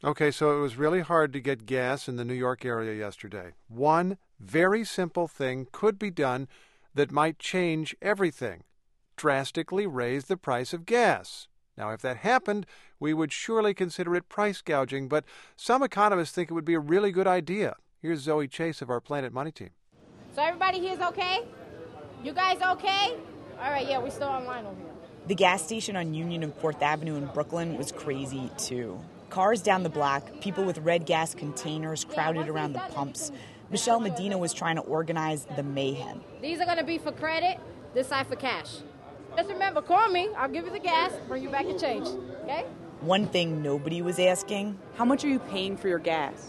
Okay, so it was really hard to get gas in the New York area yesterday. One very simple thing could be done that might change everything. Drastically raise the price of gas. Now, if that happened, we would surely consider it price gouging, but some economists think it would be a really good idea. Here's Zoe Chase of our Planet Money team. So everybody here's okay? You guys okay? All right, yeah, we're still online over here. The gas station on Union and 4th Avenue in Brooklyn was crazy, too. Cars down the block, people with red gas containers crowded around the pumps. Michelle Medina was trying to organize the mayhem. These are going to be for credit, this side for cash. Just remember, call me. I'll give you the gas, bring you back your change, okay? One thing nobody was asking, how much are you paying for your gas?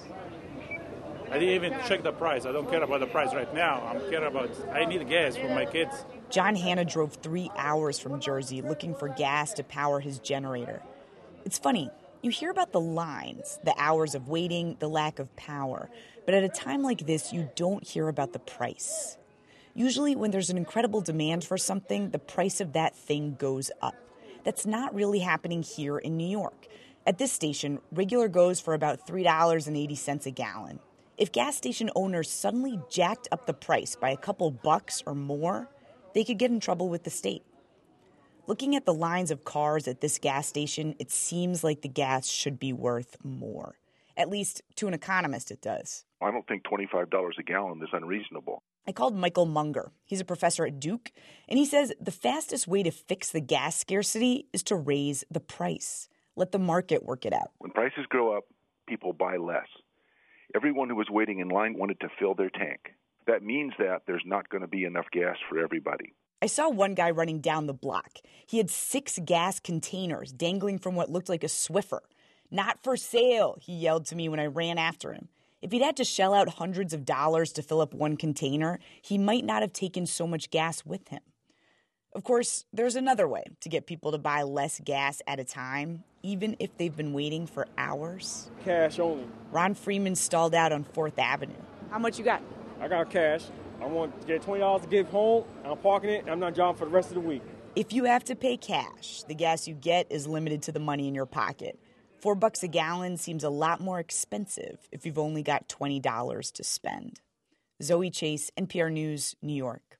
I didn't even check the price. I don't care about the price right now. I need gas for my kids. John Hanna drove 3 hours from Jersey looking for gas to power his generator. It's funny, you hear about the lines, the hours of waiting, the lack of power. But at a time like this, you don't hear about the price. Usually when there's an incredible demand for something, the price of that thing goes up. That's not really happening here in New York. At this station, regular goes for about $3.80 a gallon. If gas station owners suddenly jacked up the price by a couple bucks or more, they could get in trouble with the state. Looking at the lines of cars at this gas station, it seems like the gas should be worth more. At least to an economist, it does. I don't think $25 a gallon is unreasonable. I called Michael Munger. He's a professor at Duke, and he says the fastest way to fix the gas scarcity is to raise the price. Let the market work it out. When prices go up, people buy less. Everyone who was waiting in line wanted to fill their tank. That means that there's not going to be enough gas for everybody. I saw one guy running down the block. He had 6 gas containers dangling from what looked like a Swiffer. "Not for sale," he yelled to me when I ran after him. If he'd had to shell out hundreds of dollars to fill up one container, he might not have taken so much gas with him. Of course, there's another way to get people to buy less gas at a time, even if they've been waiting for hours. Cash only. Ron Freeman stalled out on 4th Avenue. How much you got? I got cash. I want to get $20 to give home. I'm parking it, and I'm not driving for the rest of the week. If you have to pay cash, the gas you get is limited to the money in your pocket. $4 a gallon seems a lot more expensive if you've only got $20 to spend. Zoe Chase, NPR News, New York.